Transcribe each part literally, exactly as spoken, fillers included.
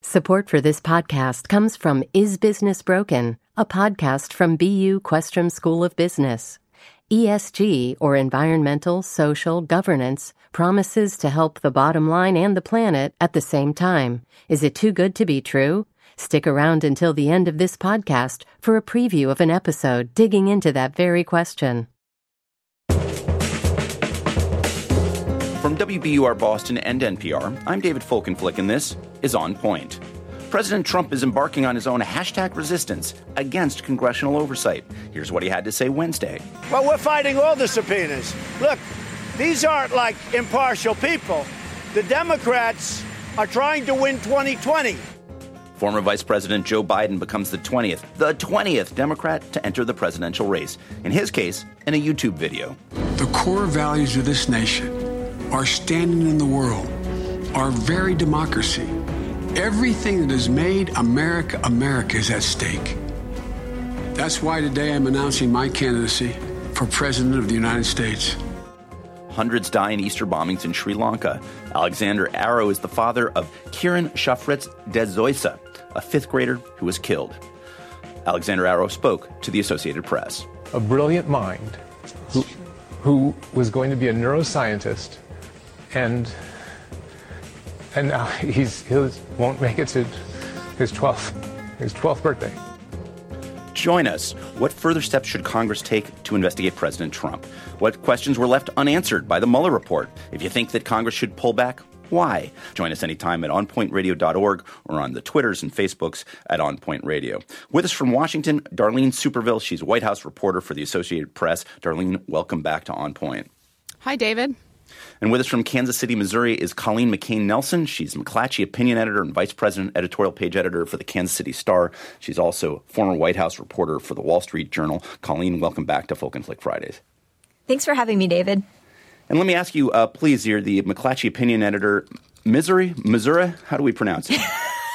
Support for this podcast comes from Is Business Broken, a podcast from B U Questrom School of Business. E S G, or environmental, social, governance, promises to help the bottom line and the planet at the same time. Is it too good to be true? Stick around until the end of this podcast for a preview of an episode digging into that very question. From W B U R Boston and N P R, I'm David Folkenflik, and this is On Point. President Trump is embarking on his own hashtag resistance against congressional oversight. Here's what he had to say Wednesday. Well, we're fighting all the subpoenas. Look, these aren't like impartial people. The Democrats are trying to win twenty twenty. Former Vice President Joe Biden becomes the twentieth, the twentieth Democrat to enter the presidential race. In his case, in a YouTube video. The core values of this nation, our standing in the world, our very democracy, everything that has made America America is at stake. That's why today I'm announcing my candidacy for President of the United States. Hundreds die in Easter bombings in Sri Lanka. Alexander Arrow is the father of Kiran Shafritz Dezoisa, a fifth grader who was killed. Alexander Arrow spoke to the Associated Press. A brilliant mind who, who was going to be a neuroscientist, and and now he's he won't make it to his twelfth his twelfth birthday. Join us. What further steps should Congress take to investigate President Trump? What questions were left unanswered by the Mueller report? If you think that Congress should pull back, why? Join us anytime at on point radio dot org or on the Twitters and Facebooks at On Point Radio. With us from Washington, Darlene Superville. She's a White House reporter for the Associated Press. Darlene, welcome back to On Point. Hi, David. And with us from Kansas City, Missouri, is Colleen McCain-Nelson. She's McClatchy opinion editor and vice president editorial page editor for the Kansas City Star. She's also former White House reporter for the Wall Street Journal. Colleen, welcome back to Folkenflik Fridays. Thanks for having me, David. And let me ask you, uh, please, you're the McClatchy opinion editor. Missouri? Missouri? How do we pronounce it?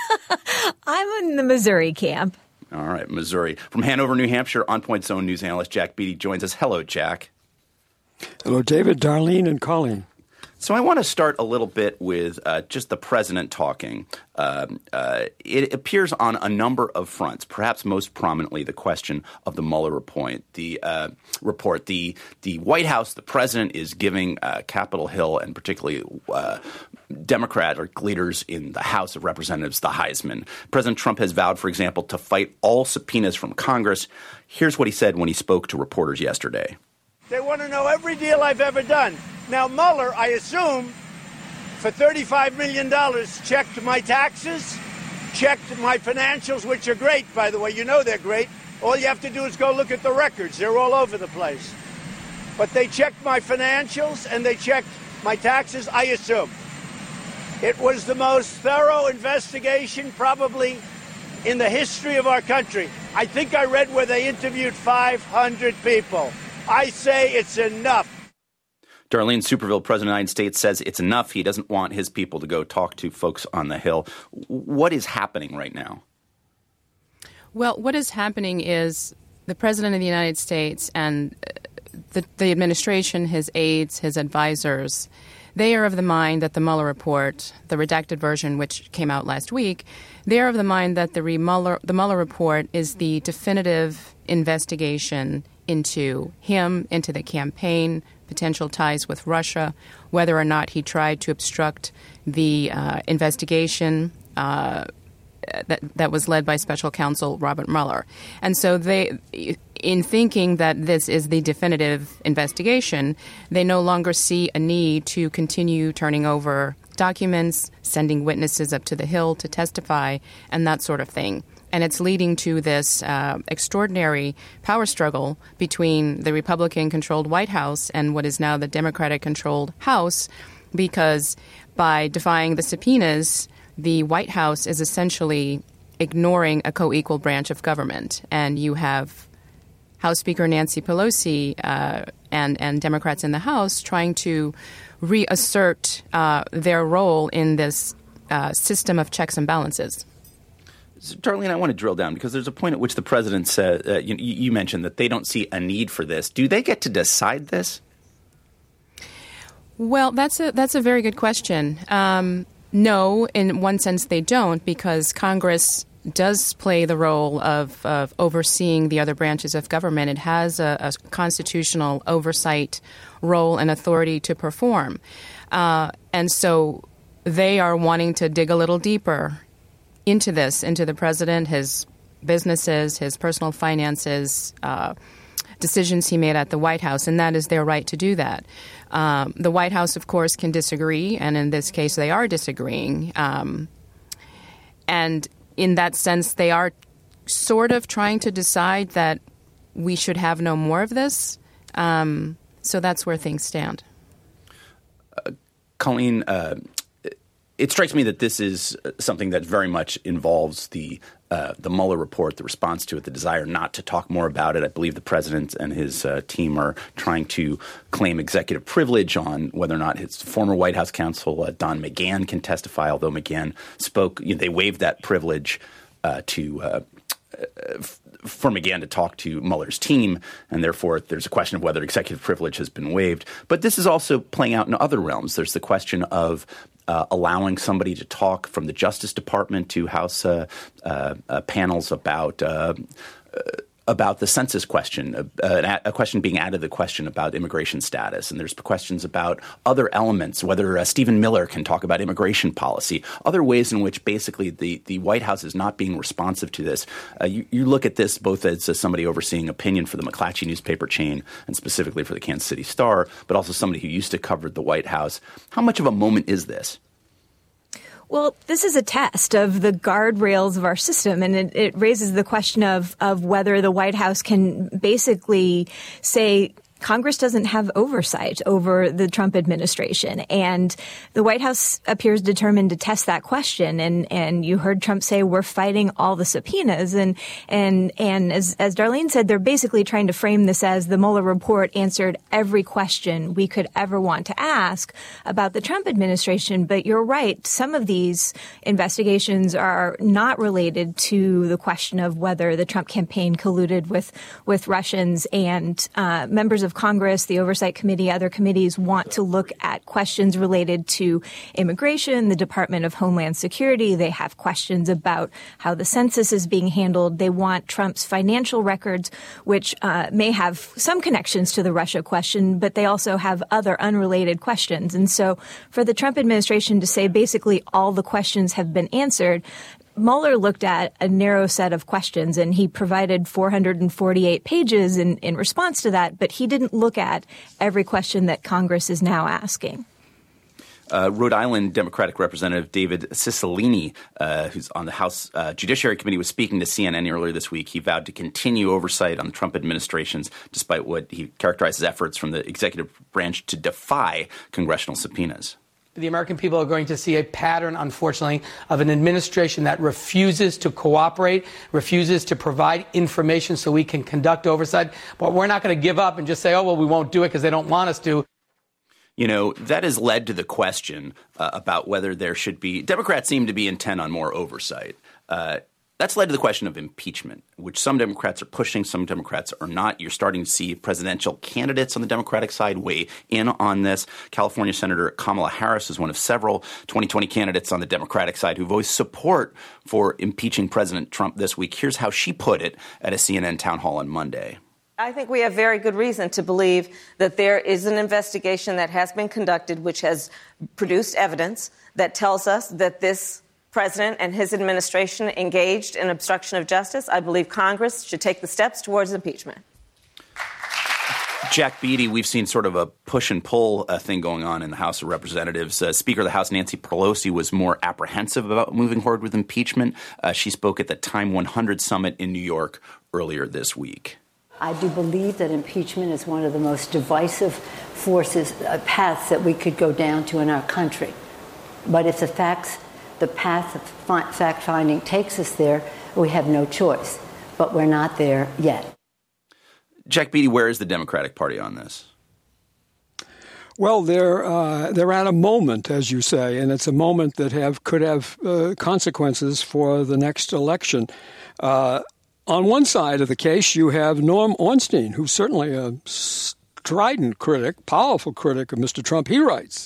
I'm in the Missouri camp. All right, Missouri. From Hanover, New Hampshire, On Point's own news analyst Jack Beatty joins us. Hello, Jack. Hello, David, Darlene, and Colleen. So I want to start a little bit with uh, just the president talking. Um, uh, it appears on a number of fronts, perhaps most prominently the question of the Mueller report. The uh, report, the the White House, the president is giving uh, Capitol Hill and particularly uh, Democratic leaders in the House of Representatives the Heisman. President Trump has vowed, for example, to fight all subpoenas from Congress. Here's what he said when he spoke to reporters yesterday. They want to know every deal I've ever done. Now, Mueller, I assume, for thirty-five million dollars, checked my taxes, checked my financials, which are great, by the way. You know they're great. All you have to do is go look at the records. They're all over the place. But they checked my financials and they checked my taxes, I assume. It was the most thorough investigation probably in the history of our country. I think I read where they interviewed five hundred people. I say it's enough. Darlene Superville, President of the United States, says it's enough. He doesn't want his people to go talk to folks on the Hill. What is happening right now? Well, what is happening is the President of the United States and the, the administration, his aides, his advisors, they are of the mind that the Mueller report, the redacted version which came out last week, they are of the mind that the, re- Mueller, the Mueller report is the definitive investigation into him, into the campaign, potential ties with Russia, whether or not he tried to obstruct the uh, investigation uh, that that was led by Special Counsel Robert Mueller. And so they, in thinking that this is the definitive investigation, they no longer see a need to continue turning over documents, sending witnesses up to the Hill to testify, and that sort of thing. And it's leading to this uh, extraordinary power struggle between the Republican-controlled White House and what is now the Democratic-controlled House, because by defying the subpoenas, the White House is essentially ignoring a co-equal branch of government. And you have House Speaker Nancy Pelosi uh, and, and Democrats in the House trying to reassert uh, their role in this uh, system of checks and balances. So, Darlene, I want to drill down because there's a point at which the president said, uh, you, you mentioned that they don't see a need for this. Do they get to decide this? Well, that's a that's a very good question. Um, No, in one sense they don't, because Congress does play the role of, of overseeing the other branches of government. It has a, a constitutional oversight role and authority to perform. Uh, and so they are wanting to dig a little deeper into this, into the president, his businesses, his personal finances, uh, decisions he made at the White House, and that is their right to do that. Um, the White House, of course, can disagree, and in this case they are disagreeing. Um, and in that sense, they are sort of trying to decide that we should have no more of this. Um, so that's where things stand. Uh, Colleen, uh, it strikes me that this is something that very much involves the uh, the Mueller report, the response to it, the desire not to talk more about it. I believe the president and his uh, team are trying to claim executive privilege on whether or not his former White House counsel, uh, Don McGahn, can testify, although McGahn spoke. You know, they waived that privilege uh, to uh, f- for McGahn to talk to Mueller's team, and therefore there's a question of whether executive privilege has been waived. But this is also playing out in other realms. There's the question of Uh, allowing somebody to talk from the Justice Department to House uh, uh, uh, panels about uh, uh, about the census question, uh, a question being added to the question about immigration status. And there's questions about other elements, whether uh, Stephen Miller can talk about immigration policy, other ways in which basically the, the White House is not being responsive to this. Uh, you, you look at this both as uh, somebody overseeing opinion for the McClatchy newspaper chain and specifically for the Kansas City Star, but also somebody who used to cover the White House. How much of a moment is this? Well, this is a test of the guardrails of our system, and it, it raises the question of, of whether the White House can basically say Congress doesn't have oversight over the Trump administration. And the White House appears determined to test that question. And, and you heard Trump say, we're fighting all the subpoenas. And, and, and as, as Darlene said, they're basically trying to frame this as the Mueller report answered every question we could ever want to ask about the Trump administration. But you're right. Some of these investigations are not related to the question of whether the Trump campaign colluded with, with Russians, and uh, members of Congress, the Oversight Committee, other committees want to look at questions related to immigration, the Department of Homeland Security. They have questions about how the census is being handled. They want Trump's financial records, which uh, may have some connections to the Russia question, but they also have other unrelated questions. And so for the Trump administration to say basically all the questions have been answered, Mueller looked at a narrow set of questions, and he provided four hundred forty-eight pages in, in response to that, but he didn't look at every question that Congress is now asking. Uh, Rhode Island Democratic Representative David Cicilline, uh, who's on the House uh, Judiciary Committee, was speaking to C N N earlier this week. He vowed to continue oversight on the Trump administrations, despite what he characterized as efforts from the executive branch to defy congressional subpoenas. The American people are going to see a pattern, unfortunately, of an administration that refuses to cooperate, refuses to provide information so we can conduct oversight. But we're not going to give up and just say, oh, well, we won't do it because they don't want us to. You know, that has led to the question uh, about whether there should be – Democrats seem to be intent on more oversight. Uh, that's led to the question of impeachment, which some Democrats are pushing, some Democrats are not. You're starting to see presidential candidates on the Democratic side weigh in on this. California Senator Kamala Harris is one of several twenty twenty candidates on the Democratic side who voiced support for impeaching President Trump this week. Here's how she put it at a C N N town hall on Monday. I think we have very good reason to believe that there is an investigation that has been conducted which has produced evidence that tells us that this president and his administration engaged in obstruction of justice. I believe Congress should take the steps towards impeachment. Jack Beatty, we've seen sort of a push and pull uh, thing going on in the House of Representatives. Uh, Speaker of the House Nancy Pelosi was more apprehensive about moving forward with impeachment. Uh, she spoke at the Time one hundred summit in New York earlier this week. I do believe that impeachment is one of the most divisive forces, uh, paths that we could go down to in our country. But if the facts, the path of fi- fact-finding takes us there, we have no choice. But we're not there yet. Jack Beatty, where is the Democratic Party on this? Well, they're uh, they're at a moment, as you say, and it's a moment that have could have uh, consequences for the next election. Uh, on one side of the case, you have Norm Ornstein, who's certainly a strident critic, powerful critic of Mister Trump. He writes,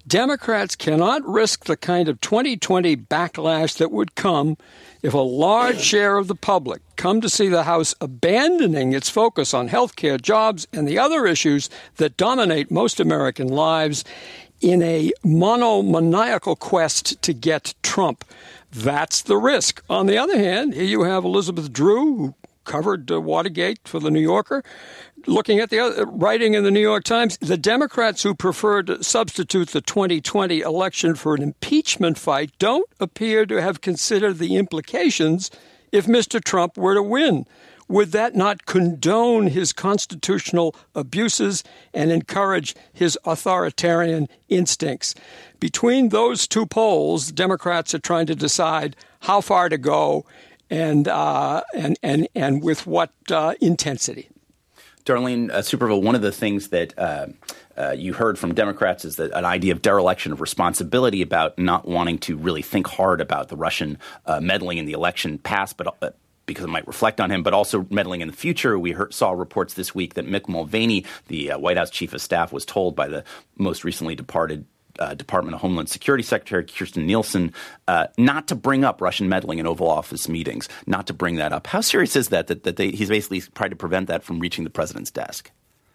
Democrats cannot risk the kind of twenty twenty backlash that would come if a large share of the public come to see the House abandoning its focus on health care, jobs, and the other issues that dominate most American lives in a monomaniacal quest to get Trump. That's the risk. On the other hand, here you have Elizabeth Drew, who covered uh, Watergate for The New Yorker, looking at the other, writing in the New York Times, the Democrats who prefer to substitute the twenty twenty election for an impeachment fight don't appear to have considered the implications if Mister Trump were to win. Would that not condone his constitutional abuses and encourage his authoritarian instincts? Between those two poles, Democrats are trying to decide how far to go and uh, and, and, and with what uh, intensity. Darlene uh, Superville, one of the things that uh, uh, you heard from Democrats is that an idea of dereliction of responsibility about not wanting to really think hard about the Russian uh, meddling in the election past, but uh, because it might reflect on him, but also meddling in the future. We heard, saw reports this week that Mick Mulvaney, the uh, White House chief of staff, was told by the most recently departed Uh, Department of Homeland Security Secretary Kirstjen Nielsen uh, not to bring up Russian meddling in Oval Office meetings, not to bring that up. How serious is that, that, that they, he's basically tried to prevent that from reaching the president's desk?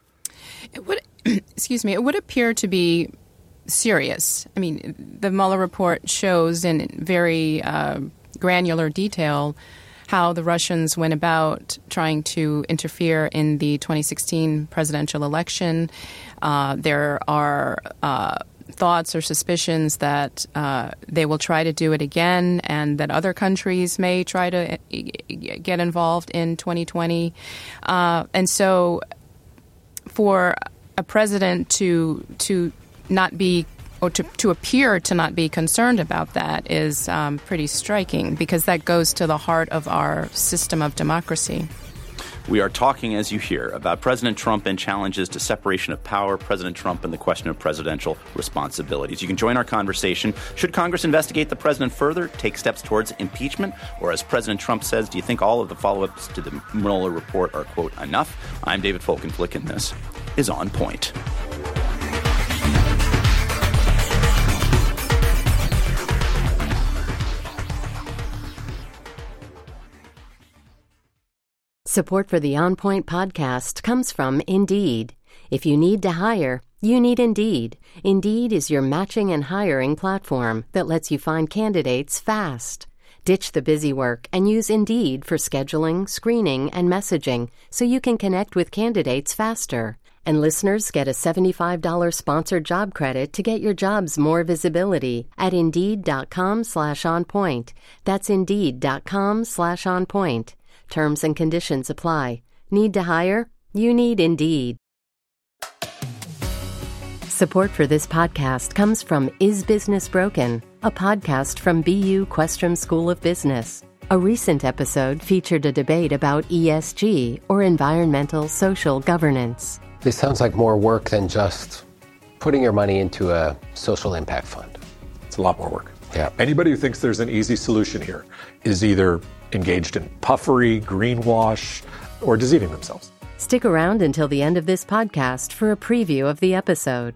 It would, excuse me, it would appear to be serious. I mean, the Mueller report shows in very uh, granular detail how the Russians went about trying to interfere in the twenty sixteen presidential election. Uh, there are uh, thoughts or suspicions that uh, they will try to do it again and that other countries may try to get involved in twenty twenty. Uh, and so for a president to to not be or to, to appear to not be concerned about that is um, pretty striking, because that goes to the heart of our system of democracy. We are talking, as you hear, about President Trump and challenges to separation of power, President Trump and the question of presidential responsibilities. You can join our conversation. Should Congress investigate the president further, take steps towards impeachment? Or as President Trump says, do you think all of the follow-ups to the Mueller report are, quote, enough? I'm David Folkenflik, and this is On Point. Support for the On Point podcast comes from Indeed. If you need to hire, you need Indeed. Indeed is your matching and hiring platform that lets you find candidates fast. Ditch the busy work and use Indeed for scheduling, screening, and messaging so you can connect with candidates faster. And listeners get a seventy-five dollars sponsored job credit to get your jobs more visibility at Indeed.com slash on point. That's Indeed.com slash on point. Terms and conditions apply. Need to hire? You need Indeed. Support for this podcast comes from Is Business Broken, a podcast from B U Questrom School of Business. A recent episode featured a debate about E S G, or environmental social governance. This sounds like more work than just putting your money into a social impact fund. It's a lot more work. Yeah. Anybody who thinks there's an easy solution here is either engaged in puffery, greenwash, or deceiving themselves. Stick around until the end of this podcast for a preview of the episode.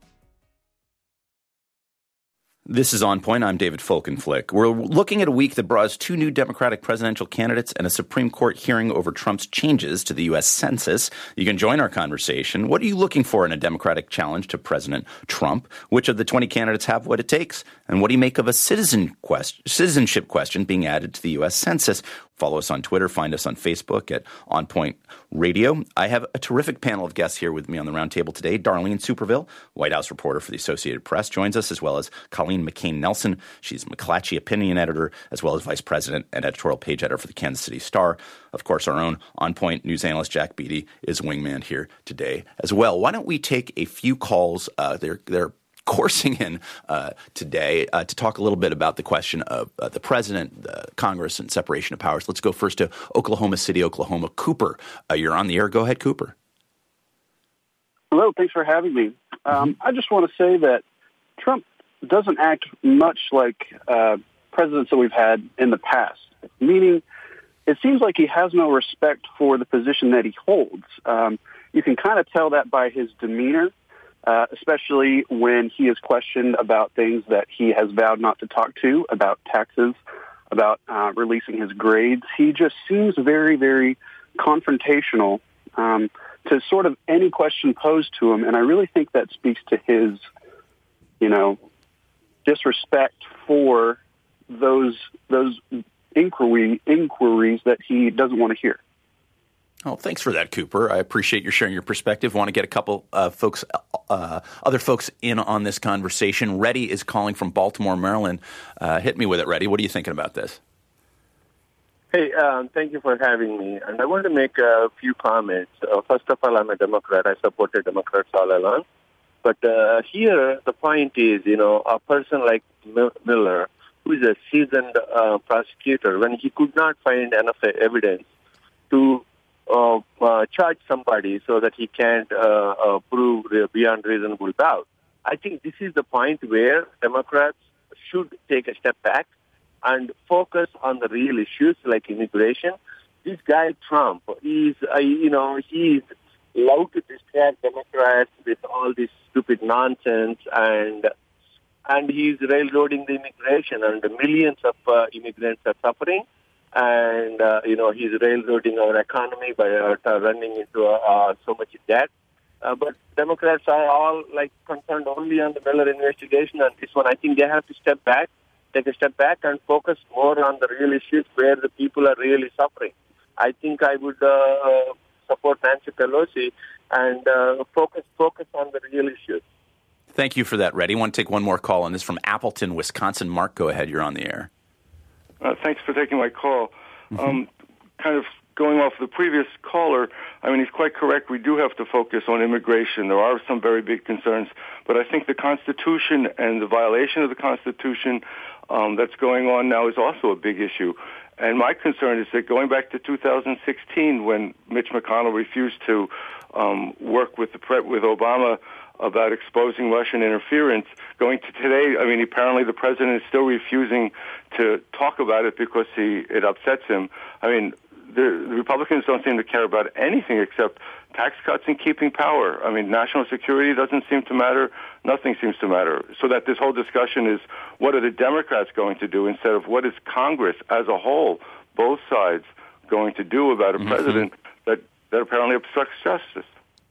This is On Point. I'm David Folkenflik. We're looking at a week that brought us two new Democratic presidential candidates and a Supreme Court hearing over Trump's changes to the U S Census. You can join our conversation. What are you looking for in a Democratic challenge to President Trump? Which of the twenty candidates have what it takes? And what do you make of a citizen quest- citizenship question being added to the U S Census? Follow us on Twitter. Find us on Facebook at On Point Radio. I have a terrific panel of guests here with me on the roundtable today. Darlene Superville, White House reporter for the Associated Press, joins us, as well as Colleen McCain-Nelson. She's McClatchy opinion editor, as well as vice president and editorial page editor for the Kansas City Star. Of course, our own On Point news analyst Jack Beatty is wingman here today as well. Why don't we take a few calls? Uh, they're they're coursing in uh, today uh, to talk a little bit about the question of uh, the president, the Congress, and separation of powers. Let's go first to Oklahoma City, Oklahoma. Cooper, uh, you're on the air. Go ahead, Cooper. Hello. Thanks for having me. Um, I just want to say that Trump doesn't act much like uh, presidents that we've had in the past, meaning it seems like he has no respect for the position that he holds. Um, you can kind of tell that by his demeanor. uh, especially when he is questioned about things that he has vowed not to talk to, about taxes, about uh, releasing his grades. He just seems very, very confrontational um, to sort of any question posed to him, and I really think that speaks to his, you know, disrespect for those those inquiry inquiries that he doesn't want to hear. Oh, thanks for that, Cooper. I appreciate your sharing your perspective. Want to get a couple uh, folks, uh, other folks in on this conversation. Reddy is calling from Baltimore, Maryland. Uh, hit me with it, Reddy. What are you thinking about this? Hey, um, thank you for having me. And I want to make a few comments. Uh, first of all, I'm a Democrat. I supported Democrats all along. But uh, here, the point is, you know, a person like Miller, who is a seasoned uh, prosecutor, when he could not find enough evidence to uh, uh, charge somebody so that he can't uh, uh, prove beyond reasonable doubt, I think this is the point where Democrats should take a step back and focus on the real issues like immigration. This guy, Trump, is, uh, you know, he's allowed to distract Democrats with all this stupid nonsense, and and he's railroading the immigration, and millions of uh, immigrants are suffering. And, uh, you know, he's railroading our economy by uh, running into uh, so much debt. Uh, but Democrats are all, like, concerned only on the Miller investigation and this one. I think they have to step back, take a step back and focus more on the real issues where the people are really suffering. I think I would uh, support Nancy Pelosi and uh, focus focus on the real issues. Thank you for that, Reddy. I want to take one more call on this from Appleton, Wisconsin. Mark, go ahead. You're on the air. Uh, thanks for taking my call. Mm-hmm. Um, kind of going off the previous caller, I mean, he's quite correct. We do have to focus on immigration. There are some very big concerns, but I think the Constitution and the violation of the Constitution um, that's going on now is also a big issue. And my concern is that going back to two thousand sixteen, when Mitch McConnell refused to um, work with the pre- with Obama about exposing Russian interference, going to today, I mean, apparently the president is still refusing to talk about it because he it upsets him. I mean, the, the Republicans don't seem to care about anything except tax cuts and keeping power. I mean, national security doesn't seem to matter. Nothing seems to matter. So that this whole discussion is, what are the Democrats going to do instead of what is Congress as a whole, both sides, going to do about a mm-hmm. president that, that apparently obstructs justice?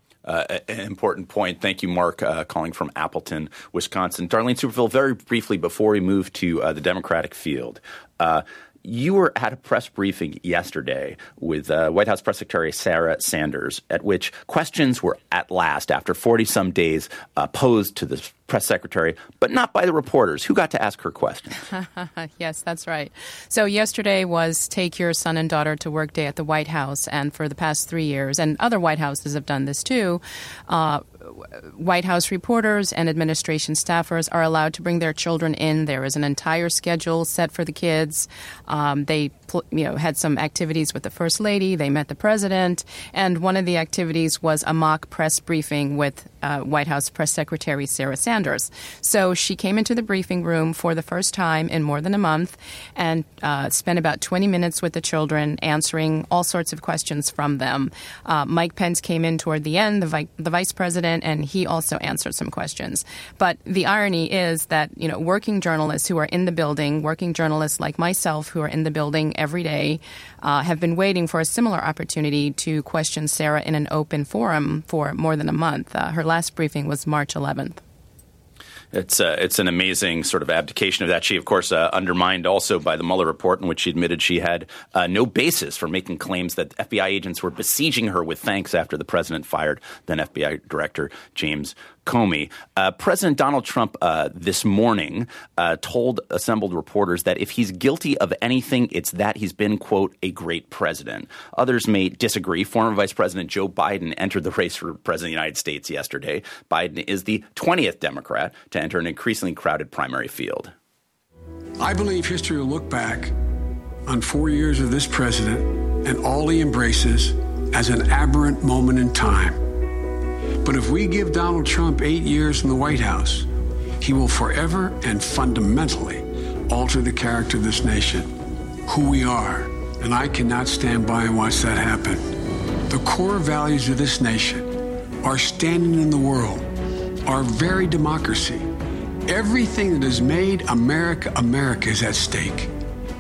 Uh, an important point. Thank you, Mark, uh, calling from Appleton, Wisconsin. Darlene Superville, very briefly before we move to uh, the Democratic field, uh, you were at a press briefing yesterday with uh, White House Press Secretary Sarah Sanders, at which questions were at last, after forty-some days, uh, posed to the press secretary, but not by the reporters. Who got to ask her questions? Yes, that's right. So yesterday was Take Your Son and Daughter to Work Day at the White House, and for the past three years, and other White Houses have done this too, uh, White House reporters and administration staffers are allowed to bring their children in. There is an entire schedule set for the kids. Um, they you know, had some activities with the First Lady. They met the president. And one of the activities was a mock press briefing with uh, White House Press Secretary Sarah Sanders. So she came into the briefing room for the first time in more than a month and uh, spent about twenty minutes with the children answering all sorts of questions from them. Uh, Mike Pence came in toward the end, the, vi- the vice president, and he also answered some questions. But the irony is that, you know, working journalists who are in the building, working journalists like myself who are in the building every day, uh, have been waiting for a similar opportunity to question Sarah in an open forum for more than a month. Uh, her last briefing was March eleventh. It's uh, it's an amazing sort of abdication of that. She, of course, uh, undermined also by the Mueller report, in which she admitted she had uh, no basis for making claims that F B I agents were besieging her with thanks after the president fired then F B I Director James Comey. Uh, President Donald Trump uh, this morning uh, told assembled reporters that if he's guilty of anything, it's that he's been, quote, a great president. Others may disagree. Former Vice President Joe Biden entered the race for President of the United States yesterday. Biden is the twentieth Democrat to enter an increasingly crowded primary field. I believe history will look back on four years of this president and all he embraces as an aberrant moment in time. But if we give Donald Trump eight years in the White House, he will forever and fundamentally alter the character of this nation, who we are. And I cannot stand by and watch that happen. The core values of this nation, our standing in the world, our very democracy. Everything that has made America America is at stake.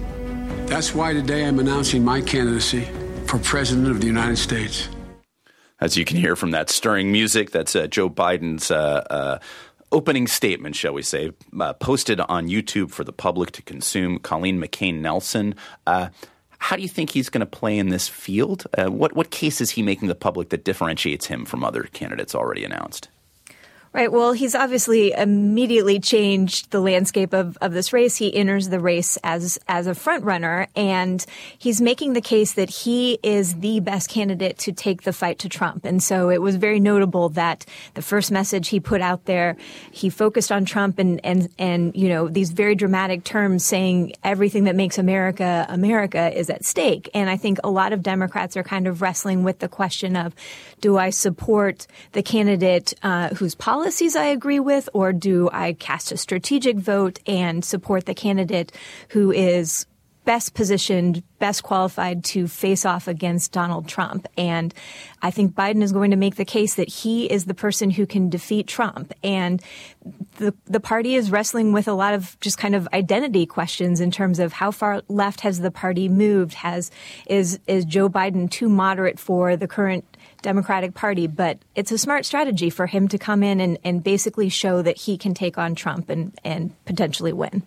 That's why today I'm announcing my candidacy for President of the United States. As you can hear from that stirring music, that's uh, Joe Biden's uh, uh, opening statement, shall we say, uh, posted on YouTube for the public to consume. Colleen McCain Nelson, uh, how do you think he's going to play in this field? Uh, what, what case is he making to the public that differentiates him from other candidates already announced? Right. Well, he's obviously immediately changed the landscape of, of this race. He enters the race as as a front runner, and he's making the case that he is the best candidate to take the fight to Trump. And so it was very notable that the first message he put out there, he focused on Trump and, and, and you know, these very dramatic terms saying everything that makes America America is at stake. And I think a lot of Democrats are kind of wrestling with the question of, do I support the candidate uh, whose policies policies I agree with, or do I cast a strategic vote and support the candidate who is best positioned, best qualified to face off against Donald Trump? And I think Biden is going to make the case that he is the person who can defeat Trump. And the the party is wrestling with a lot of just kind of identity questions in terms of how far left has the party moved? Has is is Joe Biden too moderate for the current Democratic Party? But it's a smart strategy for him to come in and, and basically show that he can take on Trump and, and potentially win.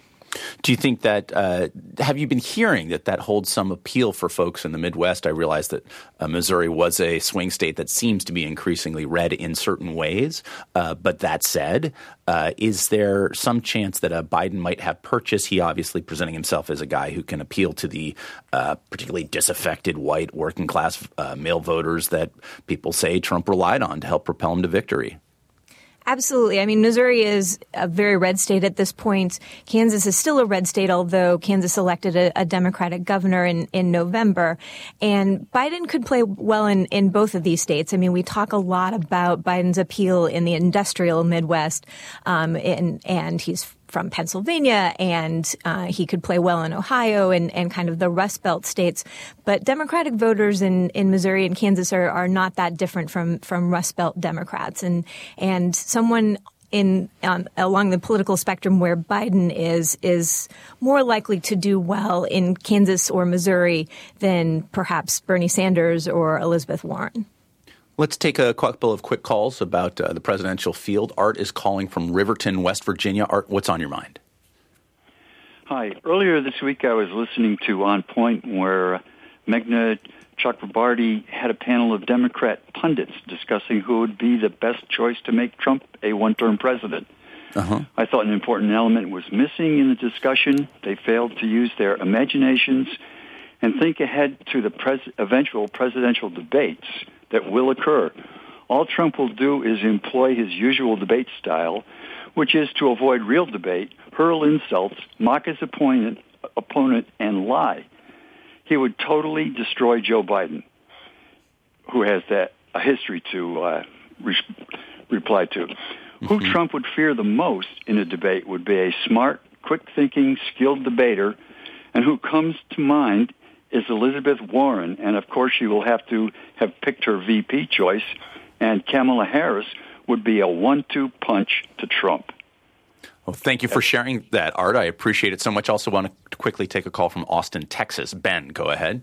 Do you think that uh, – have you been hearing that that holds some appeal for folks in the Midwest? I realize that uh, Missouri was a swing state that seems to be increasingly red in certain ways. Uh, but that said, uh, is there some chance that uh, Biden might have purchase? He obviously presenting himself as a guy who can appeal to the uh, particularly disaffected white working class uh, male voters that people say Trump relied on to help propel him to victory. Absolutely. I mean, Missouri is a very red state at this point. Kansas is still a red state, although Kansas elected a, a Democratic governor in, in November. And Biden could play well in, in both of these states. I mean, we talk a lot about Biden's appeal in the industrial Midwest, um, and, and he's from Pennsylvania, and uh, he could play well in Ohio and, and kind of the Rust Belt states. But Democratic voters in, in Missouri and Kansas are, are not that different from, from Rust Belt Democrats. And and someone in um, along the political spectrum where Biden is is more likely to do well in Kansas or Missouri than perhaps Bernie Sanders or Elizabeth Warren. Let's take a couple of quick calls about uh, the presidential field. Art is calling from Riverton, West Virginia. Art, what's on your mind? Hi. Earlier this week, I was listening to On Point, where Meghna Chakrabarty had a panel of Democrat pundits discussing who would be the best choice to make Trump a one-term president. Uh-huh. I thought an important element was missing in the discussion. They failed to use their imaginations and think ahead to the pres- eventual presidential debates that will occur. All Trump will do is employ his usual debate style, which is to avoid real debate, hurl insults, mock his opponent, opponent, and lie. He would totally destroy Joe Biden, who has that a history to uh, re- reply to. Mm-hmm. Who Trump would fear the most in a debate would be a smart, quick-thinking, skilled debater, and who comes to mind is Elizabeth Warren, and of course she will have to have picked her V P choice, and Kamala Harris would be a one two punch to Trump. Well, thank you for sharing that, Art. I appreciate it so much. Also want to quickly take a call from Austin, Texas. Ben, go ahead.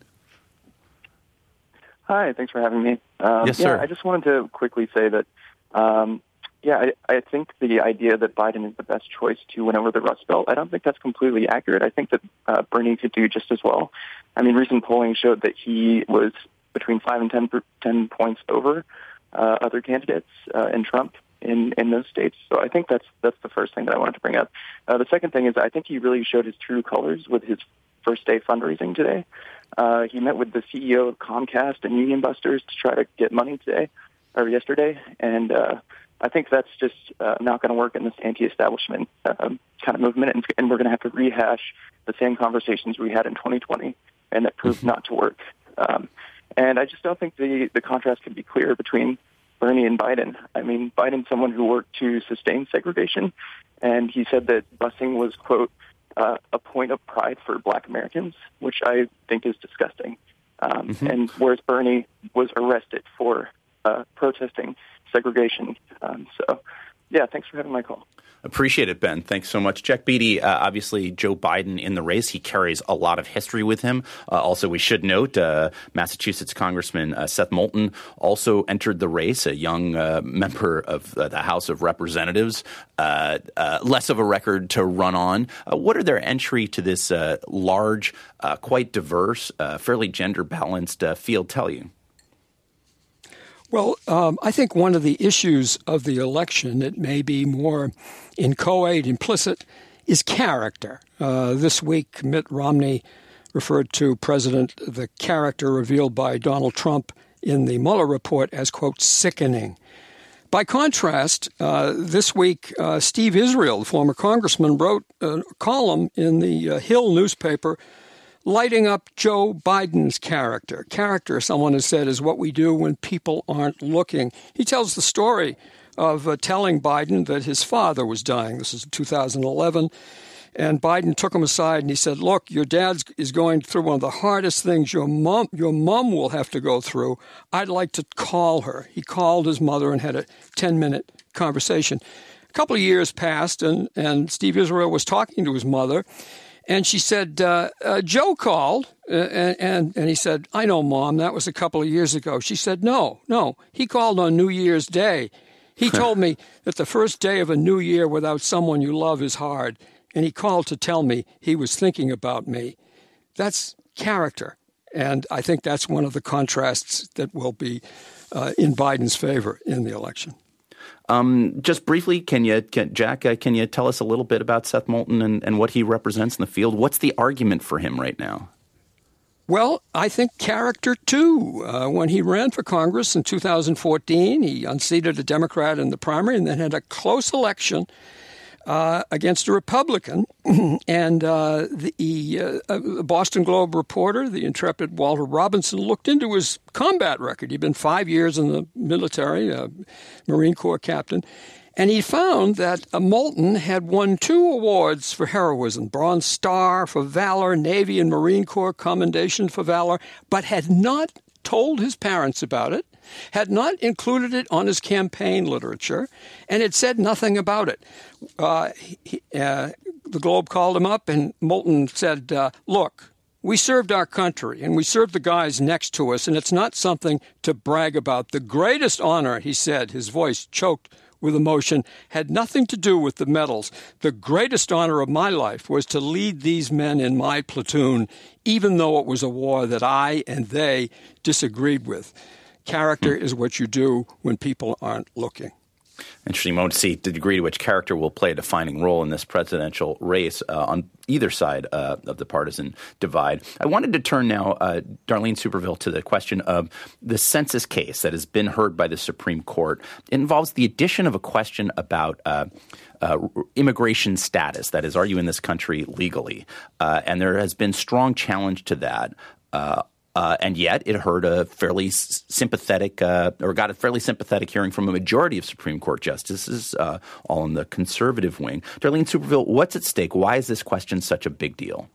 Hi, thanks for having me. Um, yes, yeah, sir. I just wanted to quickly say that, um, yeah, I, I think the idea that Biden is the best choice to win over the Rust Belt, I don't think that's completely accurate. I think that uh, Bernie could do just as well. I mean, recent polling showed that he was between five and ten, ten points over uh, other candidates uh, in Trump in, in those states. So I think that's that's the first thing that I wanted to bring up. Uh, the second thing is I think he really showed his true colors with his first day fundraising today. Uh, he met with the C E O of Comcast and Union Busters to try to get money today or yesterday, and uh, I think that's just uh, not going to work in this anti-establishment uh, kind of movement, and, and we're going to have to rehash the same conversations we had in twenty twenty, and that proved not to work. Um, and I just don't think the, the contrast can be clear between Bernie and Biden. I mean, Biden's someone who worked to sustain segregation, and he said that busing was, quote, uh, a point of pride for Black Americans, which I think is disgusting. Um, mm-hmm. And whereas Bernie was arrested for uh, protesting segregation. Um, so yeah, thanks for having my call. Appreciate it, Ben. Thanks so much. Jack Beatty, uh, obviously Joe Biden in the race. He carries a lot of history with him. Uh, also, we should note uh, Massachusetts Congressman uh, Seth Moulton also entered the race, a young uh, member of uh, the House of Representatives, uh, uh, less of a record to run on. Uh, what are their entry to this uh, large, uh, quite diverse, uh, fairly gender-balanced uh, field tell you? Well, um, I think one of the issues of the election, it may be more inchoate, implicit, is character. Uh, this week, Mitt Romney referred to President the character revealed by Donald Trump in the Mueller report as, quote, sickening. By contrast, uh, this week, uh, Steve Israel, the former congressman, wrote a column in the uh, Hill newspaper lighting up Joe Biden's character. Character, someone has said, is what we do when people aren't looking. He tells the story of uh, telling Biden that his father was dying. This is two thousand eleven. And Biden took him aside and he said, look, your dad is going through one of the hardest things your mom, your mom will have to go through. I'd like to call her. He called his mother and had a ten-minute conversation. A couple of years passed, and, and Steve Israel was talking to his mother. And she said, uh, uh, Joe called, uh, and, and, and he said, I know, Mom, that was a couple of years ago. She said, no, no, he called on New Year's Day. He told me that the first day of a new year without someone you love is hard, and he called to tell me he was thinking about me. That's character, and I think that's one of the contrasts that will be uh, in Biden's favor in the election. Um, just briefly, can you, can, Jack, uh, can you tell us a little bit about Seth Moulton and, and what he represents in the field? What's the argument for him right now? Well, I think character, too. Uh, when he ran for Congress in two thousand fourteen, he unseated a Democrat in the primary and then had a close election uh, against a Republican. and uh, the uh, Boston Globe reporter, the intrepid Walter Robinson, looked into his combat record. He'd been five years in the military, a Marine Corps captain. And he found that uh, Moulton had won two awards for heroism, Bronze Star for valor, Navy and Marine Corps Commendation for valor, but had not told his parents about it, had not included it on his campaign literature, and had said nothing about it. Uh, he, uh, the Globe called him up, and Moulton said, uh, look, we served our country, and we served the guys next to us, and it's not something to brag about. The greatest honor, he said, his voice choked with emotion, had nothing to do with the medals. The greatest honor of my life was to lead these men in my platoon, even though it was a war that I and they disagreed with. Character is what you do when people aren't looking. Interesting moment to see the degree to which character will play a defining role in this presidential race uh, on either side uh, of the partisan divide. I wanted to turn now, uh, Darlene Superville, to the question of the census case that has been heard by the Supreme Court. It involves the addition of a question about uh, uh, immigration status, that is, are you in this country legally? Uh, and there has been strong challenge to that. Uh, Uh, and yet it heard a fairly sympathetic uh, or got a fairly sympathetic hearing from a majority of Supreme Court justices, uh, all in the conservative wing. Darlene Superville, what's at stake? Why is this question such a big deal?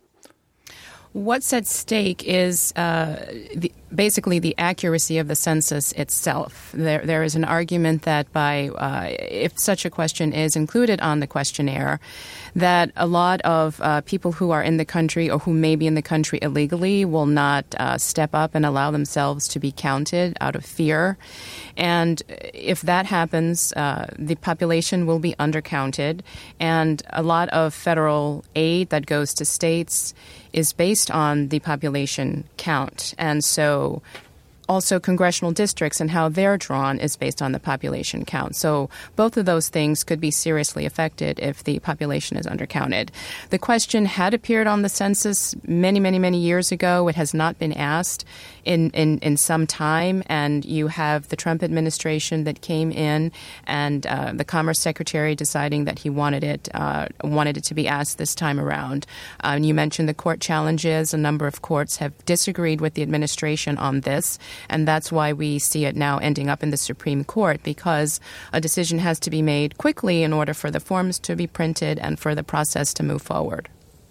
What's at stake is uh, the, basically the accuracy of the census itself. There, there is an argument that by uh, if such a question is included on the questionnaire, that a lot of uh, people who are in the country or who may be in the country illegally will not uh, step up and allow themselves to be counted out of fear. And if that happens, uh, the population will be undercounted, and a lot of federal aid that goes to states is based on the population count. And so also congressional districts and how they're drawn is based on the population count. So both of those things could be seriously affected if the population is undercounted. The question had appeared on the census many, many, many years ago. It has not been asked in, in, in some time. And you have the Trump administration that came in and uh, the Commerce Secretary deciding that he wanted it, uh, wanted it to be asked this time around. Uh, and you mentioned the court challenges. A number of courts have disagreed with the administration on this. And that's why we see it now ending up in the Supreme Court, because a decision has to be made quickly in order for the forms to be printed and for the process to move forward.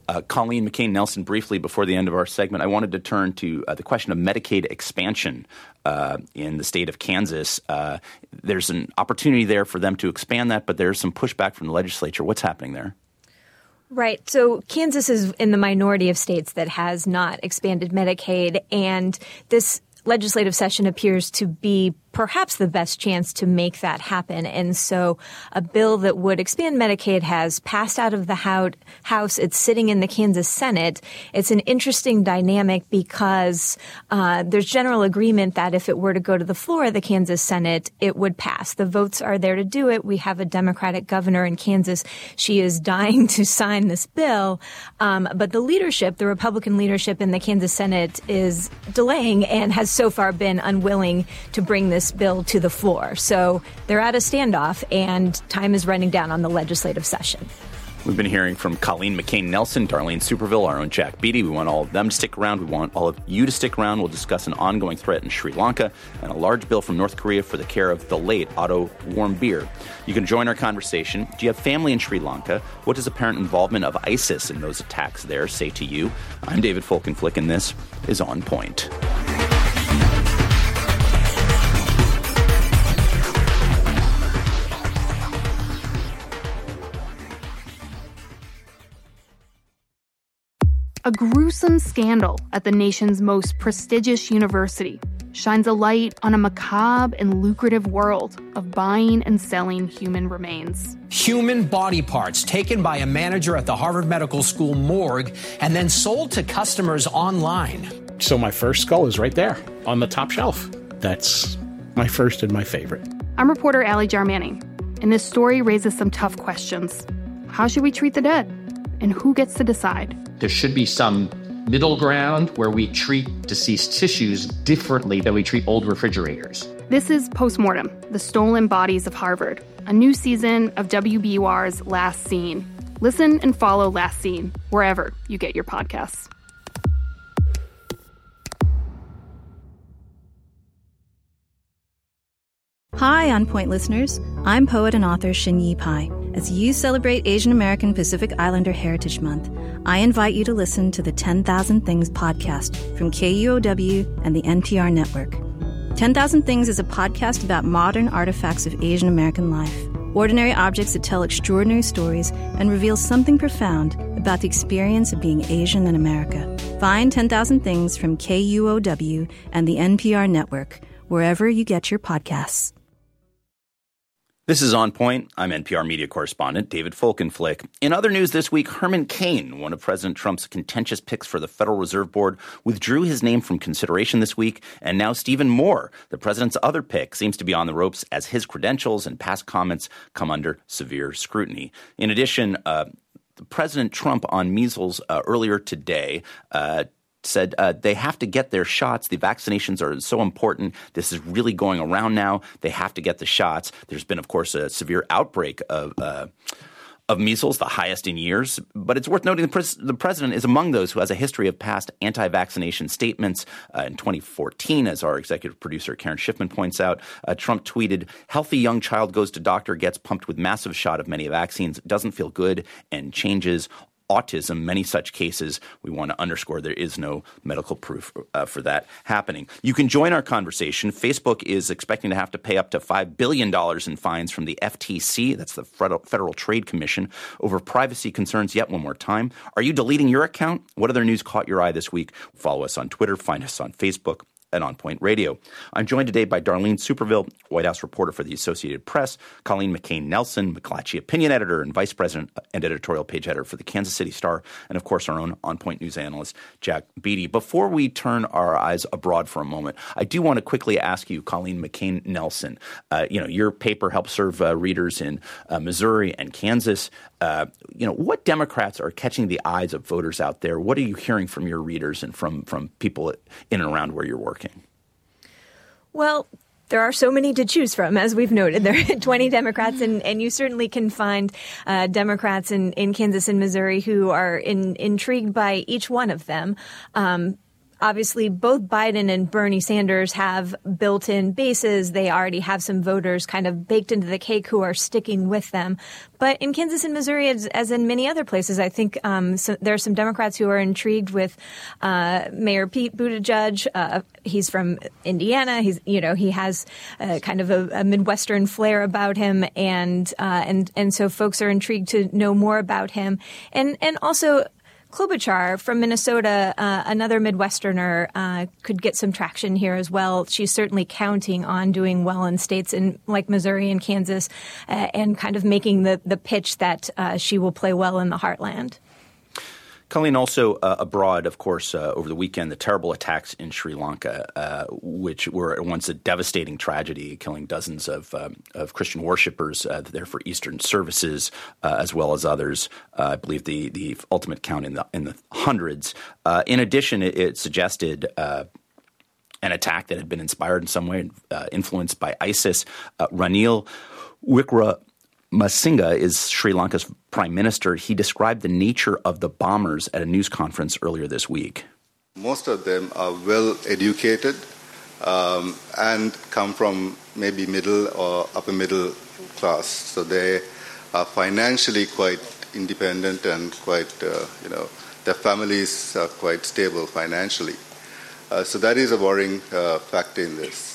Uh, Colleen McCain Nelson, briefly before the end of our segment, I wanted to turn to uh, the question of Medicaid expansion uh, in the state of Kansas. Uh, there's an opportunity there for them to expand that, but there's some pushback from the legislature. What's happening there? Right. So Kansas is in the minority of states that has not expanded Medicaid, and this legislative session appears to be perhaps the best chance to make that happen. And so a bill that would expand Medicaid has passed out of the House. It's sitting in the Kansas Senate. It's an interesting dynamic because uh, there's general agreement that if it were to go to the floor of the Kansas Senate, it would pass. The votes are there to do it. We have a Democratic governor in Kansas. She is dying to sign this bill. Um, but the leadership, the Republican leadership in the Kansas Senate, is delaying and has so far been unwilling to bring this bill to the floor. So they're at a standoff, and time is running down on the legislative session. We've been hearing from Colleen McCain Nelson, Darlene Superville, our own Jack Beatty. We want all of them to stick around. We want all of you to stick around. We'll discuss an ongoing threat in Sri Lanka and a large bill from North Korea for the care of the late Otto Warmbier. You can join our conversation. Do you have family in Sri Lanka? What does apparent involvement of ISIS in those attacks there say to you? I'm David Folkenflik, and this is On Point. A gruesome scandal at the nation's most prestigious university shines a light on a macabre and lucrative world of buying and selling human remains. Human body parts taken by a manager at the Harvard Medical School morgue and then sold to customers online. So my first skull is right there on the top shelf. That's my first and my favorite. I'm reporter Allie Jarmanning, and this story raises some tough questions. How should we treat the dead? And who gets to decide? There should be some middle ground where we treat deceased tissues differently than we treat old refrigerators. This is Postmortem, the Stolen Bodies of Harvard, a new season of W B U R's Last Scene. Listen and follow Last Scene wherever you get your podcasts. Hi, On Point listeners. I'm poet and author Xinyi Pai. As you celebrate Asian American Pacific Islander Heritage Month, I invite you to listen to the ten thousand Things podcast from K U O W and the N P R network. ten thousand Things is a podcast about modern artifacts of Asian American life, ordinary objects that tell extraordinary stories and reveal something profound about the experience of being Asian in America. Find ten thousand Things from K U O W and the N P R network, wherever you get your podcasts. This is On Point. I'm N P R media correspondent David Folkenflik. In other news this week, Herman Cain, one of President Trump's contentious picks for the Federal Reserve Board, withdrew his name from consideration this week. And now Stephen Moore, the president's other pick, seems to be on the ropes as his credentials and past comments come under severe scrutiny. In addition, uh, President Trump on measles uh, earlier today uh, said uh, they have to get their shots. The vaccinations are so important. This is really going around now. They have to get the shots. There's been, of course, a severe outbreak of uh, of measles, the highest in years. But it's worth noting the, pres- the president is among those who has a history of past anti-vaccination statements. Uh, in twenty fourteen, as our executive producer Karen Schiffman points out, uh, Trump tweeted, "Healthy young child goes to doctor, gets pumped with massive shot of many vaccines, doesn't feel good, and changes autism." Many such cases. We want to underscore there is no medical proof uh, for that happening. You can join our conversation. Facebook is expecting to have to pay up to five billion dollars in fines from the F T C, that's the Federal Trade Commission, over privacy concerns. Yet one more time. Are you deleting your account? What other news caught your eye this week? Follow us on Twitter. Find us on Facebook and On Point Radio. I'm joined today by Darlene Superville, White House reporter for the Associated Press, Colleen McCain Nelson, McClatchy opinion editor and vice president and editorial page editor for the Kansas City Star, and of course our own On Point news analyst, Jack Beatty. Before we turn our eyes abroad for a moment, I do want to quickly ask you, Colleen McCain Nelson, uh, you know, your paper helps serve uh, readers in uh, Missouri and Kansas. Uh, you know, what Democrats are catching the eyes of voters out there? What are you hearing from your readers and from, from people in and around where you're working? Well, there are so many to choose from, as we've noted. There are twenty Democrats, and, and you certainly can find uh, Democrats in, in Kansas and Missouri who are in, intrigued by each one of them. Um, obviously, both Biden and Bernie Sanders have built-in bases. They already have some voters kind of baked into the cake who are sticking with them. But in Kansas and Missouri, as, as in many other places, I think um, so there are some Democrats who are intrigued with uh, Mayor Pete Buttigieg. Uh, he's from Indiana. He's, you know, he has uh, kind of a, a Midwestern flair about him, and uh, and and so folks are intrigued to know more about him, and and also. Klobuchar from Minnesota, uh, another Midwesterner, uh, could get some traction here as well. She's certainly counting on doing well in states in like Missouri and Kansas, uh, and kind of making the, the pitch that uh, she will play well in the heartland. Colleen, also uh, abroad, of course, uh, over the weekend, the terrible attacks in Sri Lanka, uh, which were at once a devastating tragedy, killing dozens of um, of Christian worshippers uh, there for Eastern services, uh, as well as others. Uh, I believe the the ultimate count in the in the hundreds. Uh, in addition, it, it suggested uh, an attack that had been inspired in some way, uh, influenced by ISIS. Uh, Ranil Wickremesinghe Masinga is Sri Lanka's prime minister. He described the nature of the bombers at a news conference earlier this week. Most of them are well educated um, and come from maybe middle or upper middle class. So they are financially quite independent and quite, uh, you know, their families are quite stable financially. Uh, so that is a worrying uh, factor in this.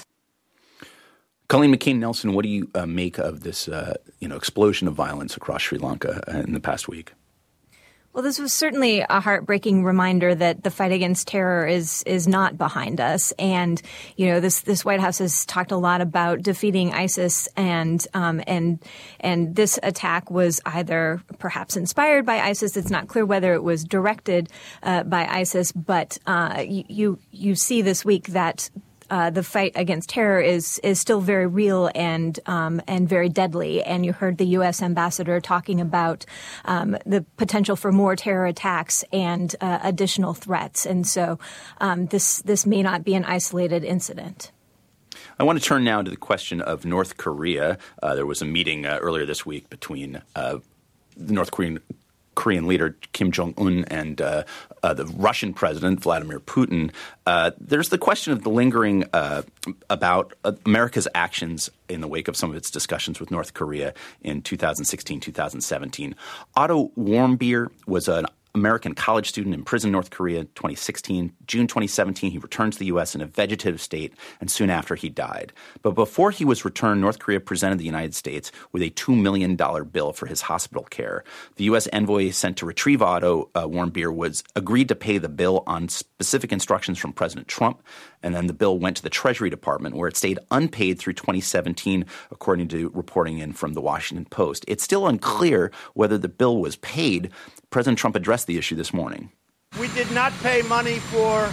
Colleen McCain-Nelson, what do you uh, make of this, uh, you know, explosion of violence across Sri Lanka in the past week? Well, this was certainly a heartbreaking reminder that the fight against terror is is not behind us. And, you know, this this White House has talked a lot about defeating ISIS, and um, and and this attack was either perhaps inspired by ISIS. It's not clear whether it was directed uh, by ISIS, but uh, you you see this week that Uh, the fight against terror is is still very real and um, and very deadly. And you heard the U S ambassador talking about um, the potential for more terror attacks and uh, additional threats. And so um, this this may not be an isolated incident. I want to turn now to the question of North Korea. Uh, there was a meeting uh, earlier this week between uh, the North Korean Korean leader Kim Jong-un and uh, uh, the Russian president, Vladimir Putin. Uh, there's the question of the lingering uh, about uh, America's actions in the wake of some of its discussions with North Korea in two thousand sixteen, two thousand seventeen. Otto Warmbier was an American college student in prison in North Korea in twenty sixteen. June twenty seventeen, he returned to the U S in a vegetative state, and soon after he died. But before he was returned, North Korea presented the United States with a two million dollars bill for his hospital care. The U S envoy sent to retrieve Otto uh, Warmbier was agreed to pay the bill on specific instructions from President Trump, and then the bill went to the Treasury Department, where it stayed unpaid through twenty seventeen, according to reporting in from the Washington Post. It's still unclear whether the bill was paid. President Trump addressed the issue this morning. We did not pay money for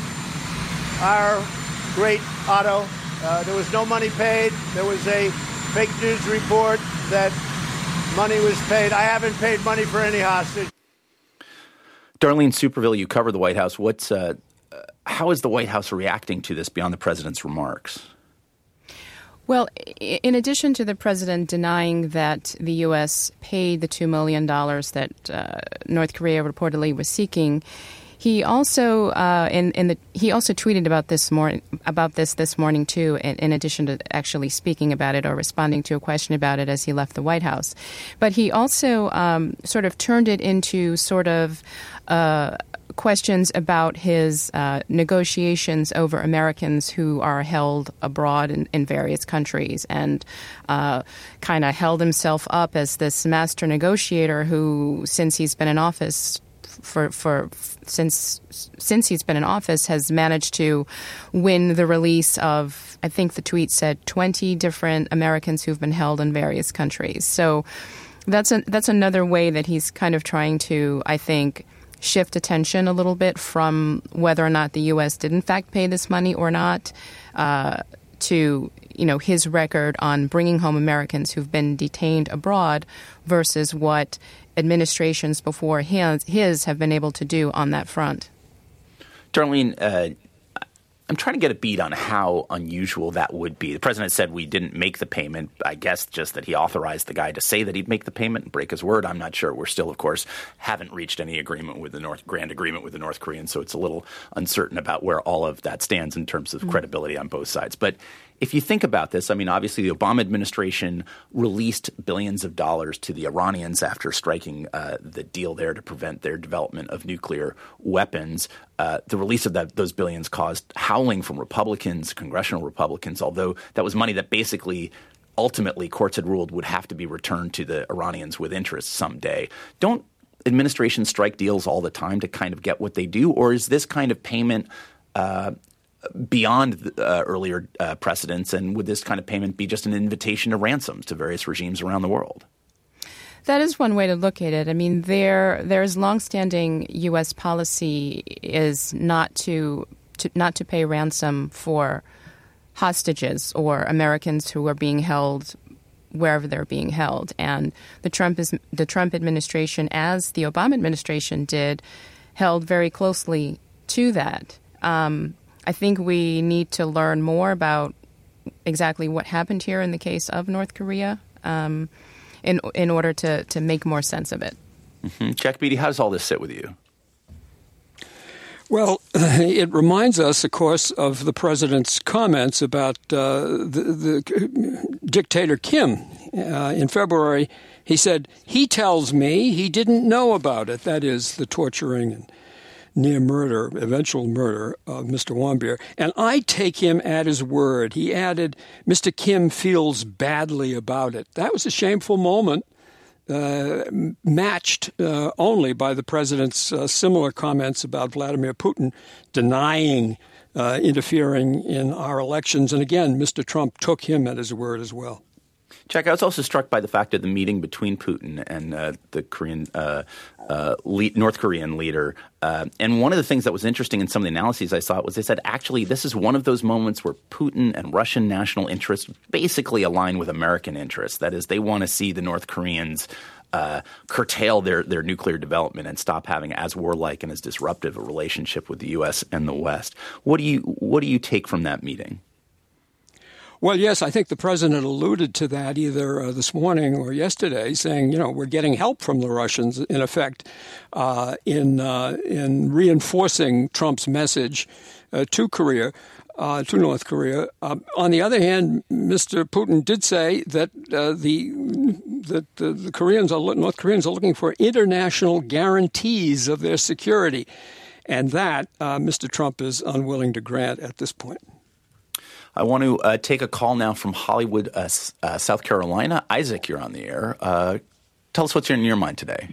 our great Otto. Uh, there was no money paid. There was a fake news report that money was paid. I haven't paid money for any hostage. Darlene Superville, you cover the White House. What's uh, how is the White House reacting to this beyond the president's remarks? Well, in addition to the president denying that the U S paid the two million dollars that uh, North Korea reportedly was seeking, he also uh, in, in the he also tweeted about this morning about this this morning too. In, in addition to actually speaking about it or responding to a question about it as he left the White House, but he also um, sort of turned it into sort of Uh, questions about his uh, negotiations over Americans who are held abroad in, in various countries, and uh, kind of held himself up as this master negotiator who, since he's been in office for for since since he's been in office, has managed to win the release of, I think the tweet said, twenty different Americans who've been held in various countries. So that's a, that's another way that he's kind of trying to, I think, shift attention a little bit from whether or not the U S did in fact pay this money or not uh, to, you know, his record on bringing home Americans who've been detained abroad versus what administrations before his, his have been able to do on that front. Darlene, uh, I'm trying to get a beat on how unusual that would be. The president said we didn't make the payment. I guess just that he authorized the guy to say that he'd make the payment and break his word. I'm not sure. We're still, of course, haven't reached any agreement with the North grand agreement with the North Koreans, so it's a little uncertain about where all of that stands in terms of mm-hmm. credibility on both sides. But if you think about this, I mean, obviously the Obama administration released billions of dollars to the Iranians after striking uh, the deal there to prevent their development of nuclear weapons. Uh, the release of that, those billions caused howling from Republicans, congressional Republicans, although that was money that basically ultimately courts had ruled would have to be returned to the Iranians with interest someday. Don't administrations strike deals all the time to kind of get what they do, or is this kind of payment uh, beyond uh, earlier uh, precedents, and would this kind of payment be just an invitation to ransoms to various regimes around the world? That is one way to look at it. I mean, there there's longstanding U S policy is not to, to not to pay ransom for hostages or Americans who are being held wherever they're being held. And the Trump is the Trump administration, as the Obama administration did, held very closely to that. Um, I think we need to learn more about exactly what happened here in the case of North Korea um, in in order to, to make more sense of it. Mm-hmm. Jack Beatty, how does all this sit with you? Well, it reminds us, of course, of the president's comments about uh, the, the dictator Kim. Uh, in February, he said, he tells me he didn't know about it. That is, the torturing and near murder, eventual murder of Mister Warmbier. And I take him at his word. He added, Mister Kim feels badly about it. That was a shameful moment, uh, matched uh, only by the president's uh, similar comments about Vladimir Putin denying uh, interfering in our elections. And again, Mister Trump took him at his word as well. Jack, I was also struck by the fact of the meeting between Putin and uh, the Korean, uh, uh, le- North Korean leader. Uh, and one of the things that was interesting in some of the analyses I saw was they said, actually, this is one of those moments where Putin and Russian national interests basically align with American interests. That is, they want to see the North Koreans uh, curtail their, their nuclear development and stop having as warlike and as disruptive a relationship with the U S and the West. What do you what do you take from that meeting? Well, yes, I think the president alluded to that either uh, this morning or yesterday, saying, you know, we're getting help from the Russians, in effect, uh, in uh, in reinforcing Trump's message uh, to Korea, uh, to North Korea. Uh, on the other hand, Mister Putin did say that uh, the that the, the Koreans are North Koreans are looking for international guarantees of their security, and that uh, Mister Trump is unwilling to grant at this point. I want to uh, take a call now from Hollywood, uh, uh, South Carolina. Isaac, you're on the air. Uh, tell us what's in your mind today.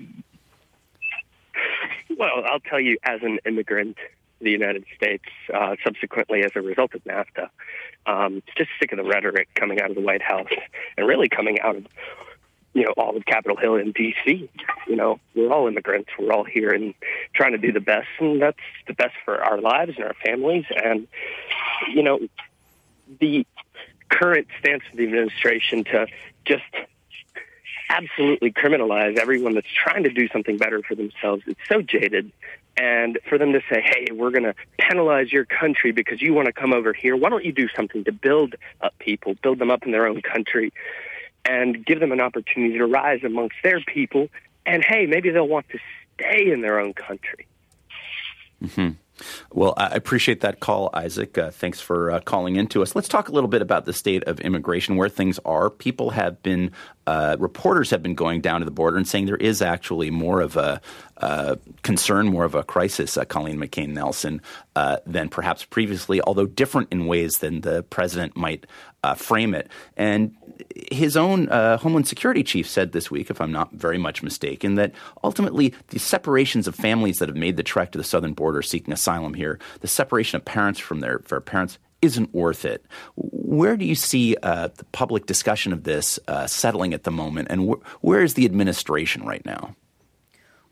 Well, I'll tell you, as an immigrant to the United States, uh, subsequently as a result of NAFTA, um, just sick of the rhetoric coming out of the White House and really coming out of, you know, all of Capitol Hill in D C. You know, we're all immigrants. We're all here and trying to do the best, and that's the best for our lives and our families. And, you know, the current stance of the administration to just absolutely criminalize everyone that's trying to do something better for themselves, it's so jaded. And for them to say, hey, we're going to penalize your country because you want to come over here, why don't you do something to build up people, build them up in their own country, and give them an opportunity to rise amongst their people, and, hey, maybe they'll want to stay in their own country. Mm-hmm. Well, I appreciate that call, Isaac. Uh, thanks for uh, calling in to us. Let's talk a little bit about the state of immigration, where things are. People have been uh, – reporters have been going down to the border and saying there is actually more of a uh, concern, more of a crisis, uh, Colleen McCain Nelson, uh, than perhaps previously, although different in ways than the president might uh, frame it. And his own uh, Homeland Security chief said this week, if I'm not very much mistaken, that ultimately the separations of families that have made the trek to the southern border seeking asylum here, the separation of parents from their, their parents isn't worth it. Where do you see uh, the public discussion of this uh, settling at the moment, and wh- where is the administration right now?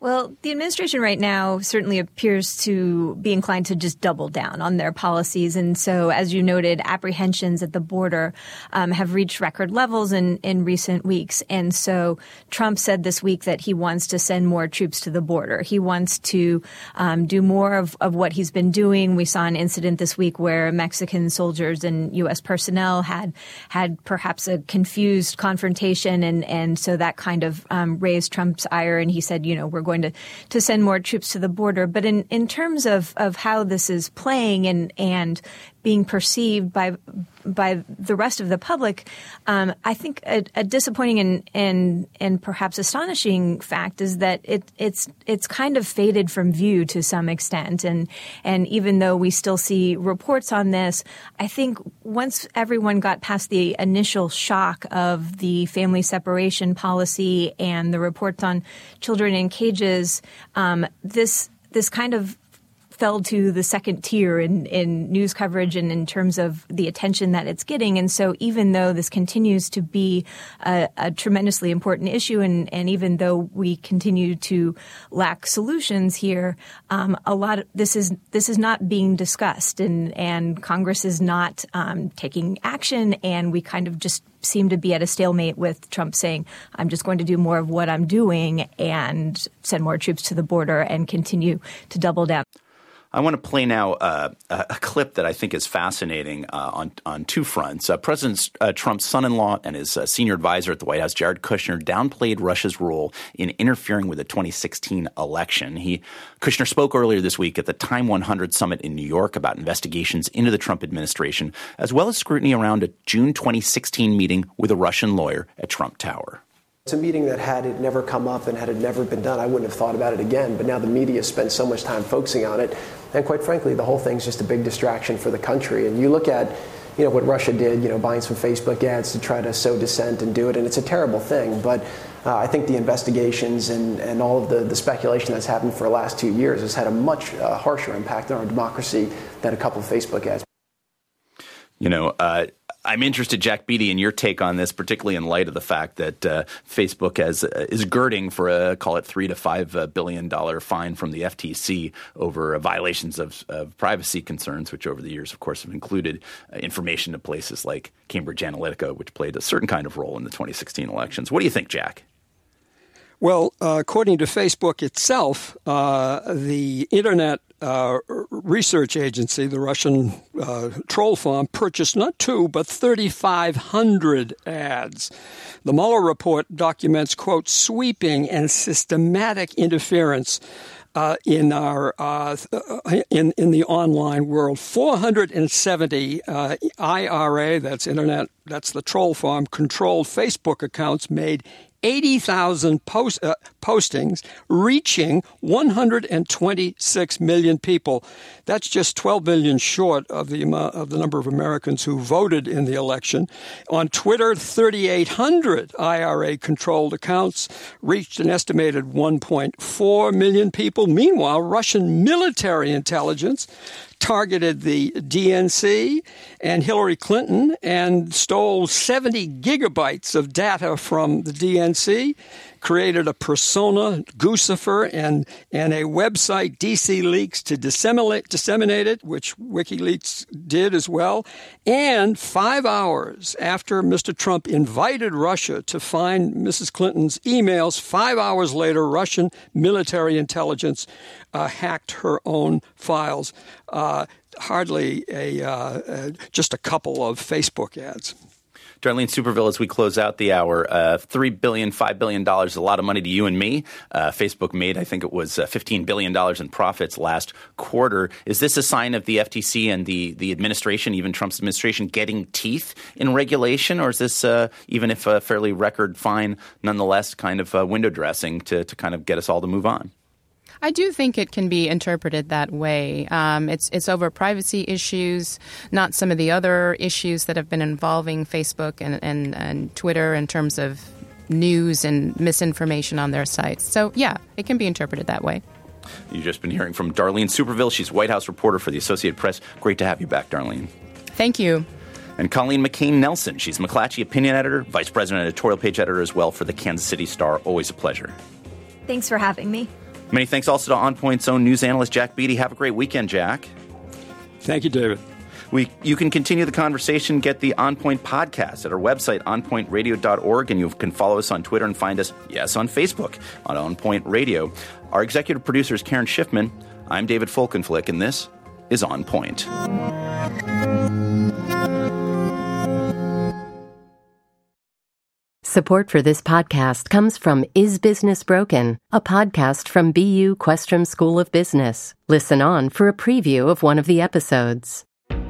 Well, the administration right now certainly appears to be inclined to just double down on their policies. And so, as you noted, apprehensions at the border um, have reached record levels in, in recent weeks. And so Trump said this week that he wants to send more troops to the border. He wants to um, do more of, of what he's been doing. We saw an incident this week where Mexican soldiers and U S personnel had had perhaps a confused confrontation. And, and so that kind of um, raised Trump's ire. And he said, you know, we're going to, to send more troops to the border. But in, in terms of, of how this is playing and, and being perceived by by the rest of the public, um, I think a, a disappointing and, and and perhaps astonishing fact is that it it's it's kind of faded from view to some extent. And and even though we still see reports on this, I think once everyone got past the initial shock of the family separation policy and the reports on children in cages, um, this this kind of fell to the second tier in, in news coverage and in terms of the attention that it's getting. And so even though this continues to be a, a tremendously important issue and, and even though we continue to lack solutions here, um, a lot of this is this is not being discussed and, and Congress is not um, taking action. And we kind of just seem to be at a stalemate with Trump saying, I'm just going to do more of what I'm doing and send more troops to the border and continue to double down. I want to play now uh, a, a clip that I think is fascinating uh, on on two fronts. Uh, President uh, Trump's son-in-law and his uh, senior advisor at the White House, Jared Kushner, downplayed Russia's role in interfering with the twenty sixteen election. He Kushner spoke earlier this week at the Time one hundred summit in New York about investigations into the Trump administration, as well as scrutiny around a June twenty sixteen meeting with a Russian lawyer at Trump Tower. It's a meeting that had it never come up and had it never been done, I wouldn't have thought about it again. But now the media spends so much time focusing on it. And quite frankly, the whole thing's just a big distraction for the country. And you look at, you know, what Russia did, you know, buying some Facebook ads to try to sow dissent and do it. And it's a terrible thing. But uh, I think the investigations and, and all of the, the speculation that's happened for the last two years has had a much uh, harsher impact on our democracy than a couple of Facebook ads. You know, uh, I'm interested, Jack Beatty, in your take on this, particularly in light of the fact that uh, Facebook has, uh, is girding for a, call it, three to five uh, billion dollar fine from the F T C over uh, violations of, of privacy concerns, which over the years, of course, have included uh, information to places like Cambridge Analytica, which played a certain kind of role in the twenty sixteen elections. What do you think, Jack? Well, uh, according to Facebook itself, uh, the Internet uh, research agency, the Russian uh, troll farm, purchased not two, but thirty-five hundred ads. The Mueller report documents, quote, sweeping and systematic interference Uh, in our uh, in in the online world. four hundred seventy uh, I R A, that's Internet, that's the troll farm, controlled Facebook accounts made eighty thousand post, uh, postings, reaching one hundred twenty-six million people. That's just twelve million short of the amount of the number of Americans who voted in the election. On Twitter, thirty-eight hundred I R A-controlled accounts reached an estimated one point four million people. Meanwhile, Russian military intelligence targeted the D N C and Hillary Clinton and stole seventy gigabytes of data from the D N C, created a persona, Guccifer, and, and a website, D C Leaks, to disseminate, disseminate it, which WikiLeaks did as well. And five hours after Mister Trump invited Russia to find Missus Clinton's emails, five hours later, Russian military intelligence uh, hacked her own files. Uh, hardly a uh, uh, just a couple of Facebook ads. Darlene Superville, as we close out the hour, uh, three billion dollars, five billion dollars is a lot of money to you and me. Uh, Facebook made, I think it was uh, fifteen billion dollars in profits last quarter. Is this a sign of the F T C and the, the administration, even Trump's administration, getting teeth in regulation? Or is this, uh, even if a fairly record fine, nonetheless kind of uh, window dressing to, to kind of get us all to move on? I do think it can be interpreted that way. Um, it's it's over privacy issues, not some of the other issues that have been involving Facebook and, and, and Twitter in terms of news and misinformation on their sites. So, yeah, it can be interpreted that way. You've just been hearing from Darlene Superville. She's White House reporter for the Associated Press. Great to have you back, Darlene. Thank you. And Colleen McCain-Nelson. She's McClatchy opinion editor, vice president editorial page editor as well for the Kansas City Star. Always a pleasure. Thanks for having me. Many thanks also to On Point's own news analyst, Jack Beatty. Have a great weekend, Jack. Thank you, David. We, you can continue the conversation, get the On Point podcast at our website, on point radio dot org, and you can follow us on Twitter and find us, yes, on Facebook, on On Point Radio. Our executive producer is Karen Schiffman. I'm David Folkenflik, and this is On Point. Support for this podcast comes from Is Business Broken, a podcast from B U Questrom School of Business. Listen on for a preview of one of the episodes.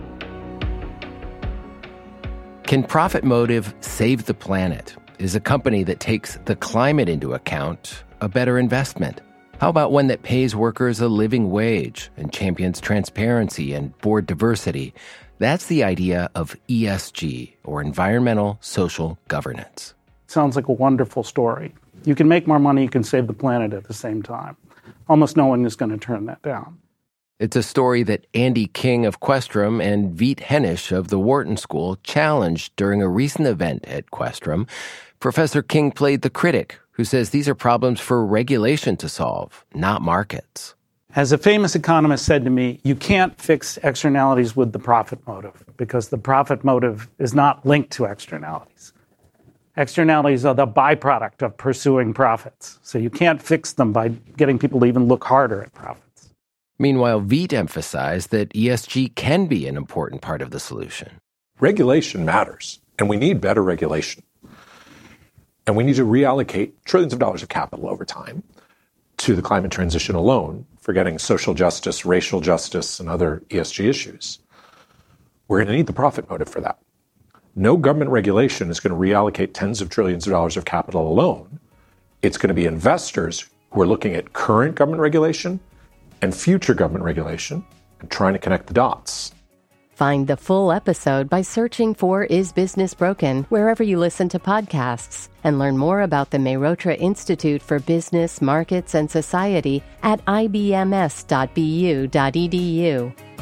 Can Profit Motive save the planet? Is a company that takes the climate into account a better investment? How about one that pays workers a living wage and champions transparency and board diversity? That's the idea of E S G, or environmental social governance. Sounds like a wonderful story. You can make more money, you can save the planet at the same time. Almost no one is going to turn that down. It's a story that Andy King of Questrom and Veet Hennish of the Wharton School challenged during a recent event at Questrom. Professor King played the critic who says these are problems for regulation to solve, not markets. As a famous economist said to me, you can't fix externalities with the profit motive because the profit motive is not linked to externalities. Externalities are the byproduct of pursuing profits. So you can't fix them by getting people to even look harder at profits. Meanwhile, Veet emphasized that E S G can be an important part of the solution. Regulation matters, and we need better regulation. And we need to reallocate trillions of dollars of capital over time to the climate transition alone, forgetting social justice, racial justice, and other E S G issues. We're going to need the profit motive for that. No government regulation is going to reallocate tens of trillions of dollars of capital alone. It's going to be investors who are looking at current government regulation and future government regulation and trying to connect the dots. Find the full episode by searching for Is Business Broken wherever you listen to podcasts, and learn more about the Mehrotra Institute for Business, Markets, and Society at I B M S dot B U dot E D U.